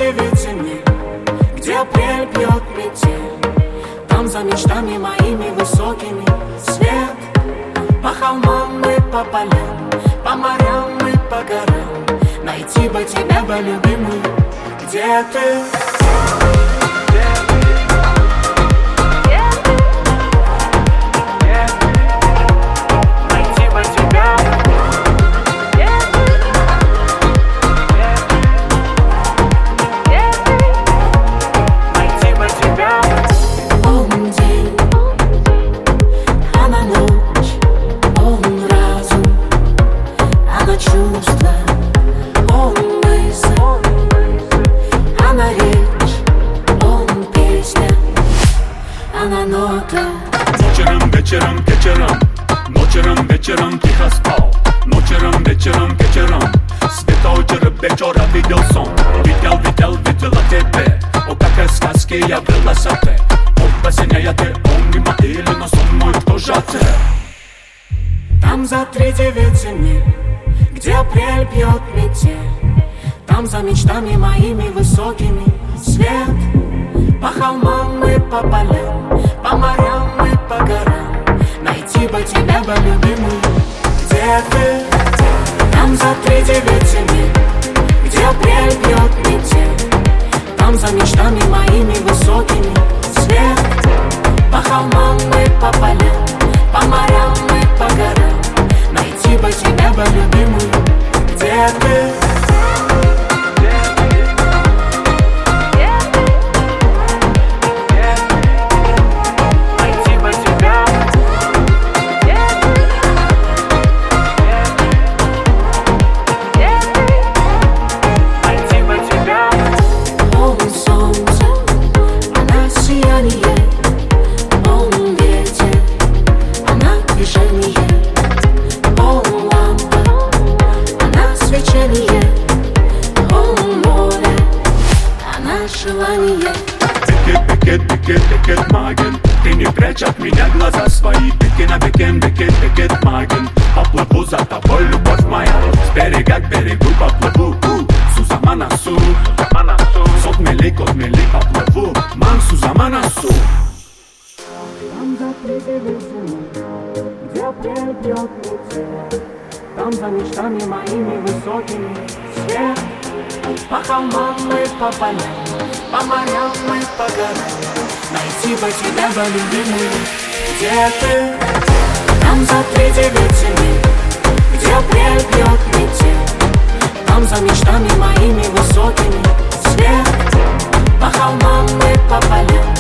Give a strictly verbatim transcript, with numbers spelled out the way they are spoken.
третьей земли, где апрель пьет метель. Там за мечтами моими высокими свет. По холмам мы по полям, по морям мы по горам. Найти бы тебя бы, любимый, где ты? Ночером, вечером, вечером, ночером, вечером тихо спал. Ночером, вечером, вечером, светочер вечера видел сон. Видел, видел, видела тебя. О, как в сказке явилась ты. О, посиняя ты, он мимо или, но сон мой тоже ты. Там за тридевять земель, где апрель пьет метель. Там за мечтами моими высокими свет. По холмам мы по полям, по морям мы по горам. Найти бы тебя бы, любимый, где ты? Там за тридевять земель, где апрель пьет метель. Там за мечтами моими высокими свет. По холмам мы по полям, по морям мы по горам. Найти бы тебя бы, любимый, где ты? Бекет, бекет, бекет, бекет, маген. Ты не прячь от меня глаза свои. Беки на бекен, бекет, бекет, маген. Поплыву за тобой, любовь моя. С берега к берегу поплыву. Сузамана су, сот мели, кот мели, поплыву. Ман Сузамана су. Там за тридевять земель, где апрель пьет метель. Там за мечтами моими высокими свет. По холмам мы по полям, по морям мы по горам. Найти бы тебя бы, любимый, где ты? Там за тридевять земель, где апрель пьет метель. Там за мечтами моими высокими свет. По холмам мы по полям,